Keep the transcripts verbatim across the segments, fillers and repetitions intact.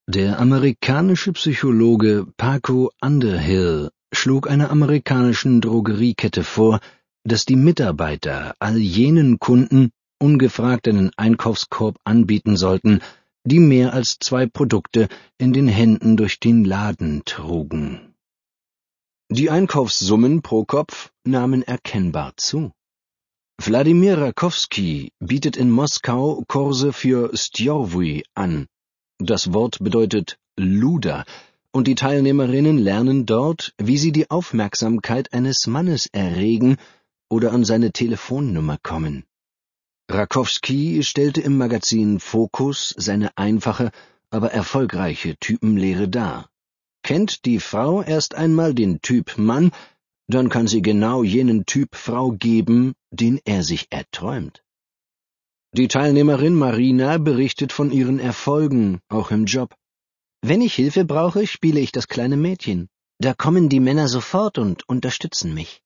Der amerikanische Psychologe Paco Underhill schlug einer amerikanischen Drogeriekette vor, dass die Mitarbeiter all jenen Kunden ungefragt einen Einkaufskorb anbieten sollten, die mehr als zwei Produkte in den Händen durch den Laden trugen. Die Einkaufssummen pro Kopf nahmen erkennbar zu. Wladimir Rakowski bietet in Moskau Kurse für Stjorvy an. Das Wort bedeutet Luder, und die Teilnehmerinnen lernen dort, wie sie die Aufmerksamkeit eines Mannes erregen oder an seine Telefonnummer kommen. Rakowski stellte im Magazin Focus seine einfache, aber erfolgreiche Typenlehre dar. Kennt die Frau erst einmal den Typ Mann, dann kann sie genau jenen Typ Frau geben, den er sich erträumt. Die Teilnehmerin Marina berichtet von ihren Erfolgen, auch im Job. Wenn ich Hilfe brauche, spiele ich das kleine Mädchen. Da kommen die Männer sofort und unterstützen mich.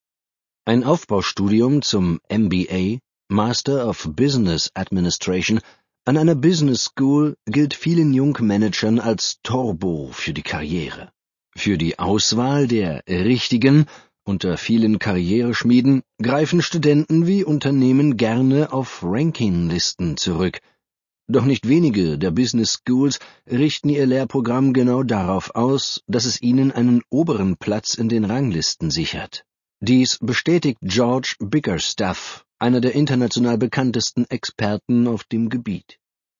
Ein Aufbaustudium zum M B A, Master of Business Administration, an einer Business School gilt vielen Jungmanagern als Turbo für die Karriere. Für die Auswahl der richtigen unter vielen Karriereschmieden greifen Studenten wie Unternehmen gerne auf Rankinglisten zurück. Doch nicht wenige der Business Schools richten ihr Lehrprogramm genau darauf aus, dass es ihnen einen oberen Platz in den Ranglisten sichert. Dies bestätigt George Bickerstaff, einer der international bekanntesten Experten auf dem Gebiet.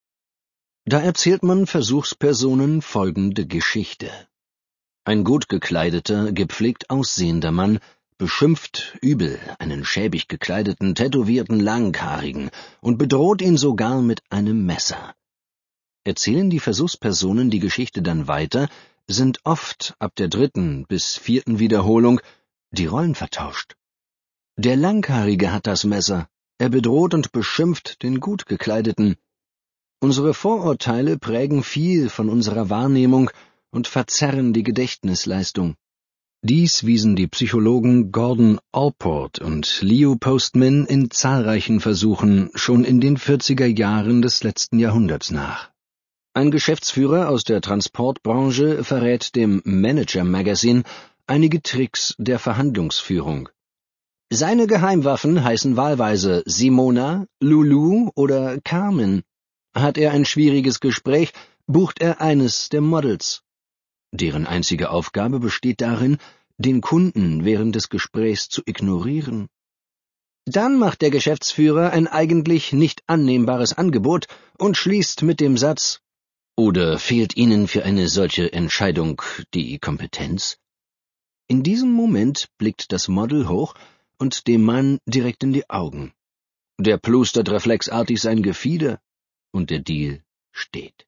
Da erzählt man Versuchspersonen folgende Geschichte. Ein gut gekleideter, gepflegt aussehender Mann beschimpft übel einen schäbig gekleideten, tätowierten Langhaarigen und bedroht ihn sogar mit einem Messer. Erzählen die Versuchspersonen die Geschichte dann weiter, sind oft ab der dritten bis vierten Wiederholung die Rollen vertauscht. Der Langhaarige hat das Messer, er bedroht und beschimpft den gut gekleideten. Unsere Vorurteile prägen viel von unserer Wahrnehmung und verzerren die Gedächtnisleistung. Dies wiesen die Psychologen Gordon Allport und Leo Postman in zahlreichen Versuchen schon in den vierziger Jahren des letzten Jahrhunderts nach. Ein Geschäftsführer aus der Transportbranche verrät dem Manager Magazine einige Tricks der Verhandlungsführung. Seine Geheimwaffen heißen wahlweise Simona, Lulu oder Carmen. Hat er ein schwieriges Gespräch, bucht er eines der Models. Deren einzige Aufgabe besteht darin, den Kunden während des Gesprächs zu ignorieren. Dann macht der Geschäftsführer ein eigentlich nicht annehmbares Angebot und schließt mit dem Satz: »Oder fehlt Ihnen für eine solche Entscheidung die Kompetenz?« In diesem Moment blickt das Model hoch und dem Mann direkt in die Augen. Der plustert reflexartig sein Gefieder und der Deal steht.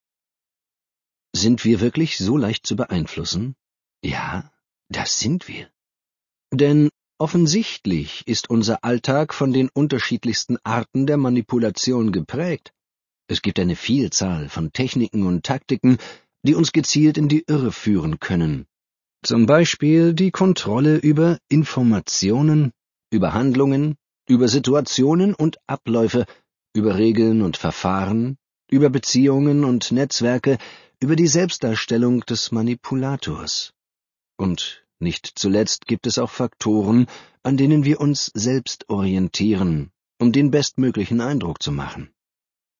Sind wir wirklich so leicht zu beeinflussen? Ja, das sind wir. Denn offensichtlich ist unser Alltag von den unterschiedlichsten Arten der Manipulation geprägt. Es gibt eine Vielzahl von Techniken und Taktiken, die uns gezielt in die Irre führen können. Zum Beispiel die Kontrolle über Informationen, über Handlungen, über Situationen und Abläufe, über Regeln und Verfahren, über Beziehungen und Netzwerke, über die Selbstdarstellung des Manipulators. Und nicht zuletzt gibt es auch Faktoren, an denen wir uns selbst orientieren, um den bestmöglichen Eindruck zu machen.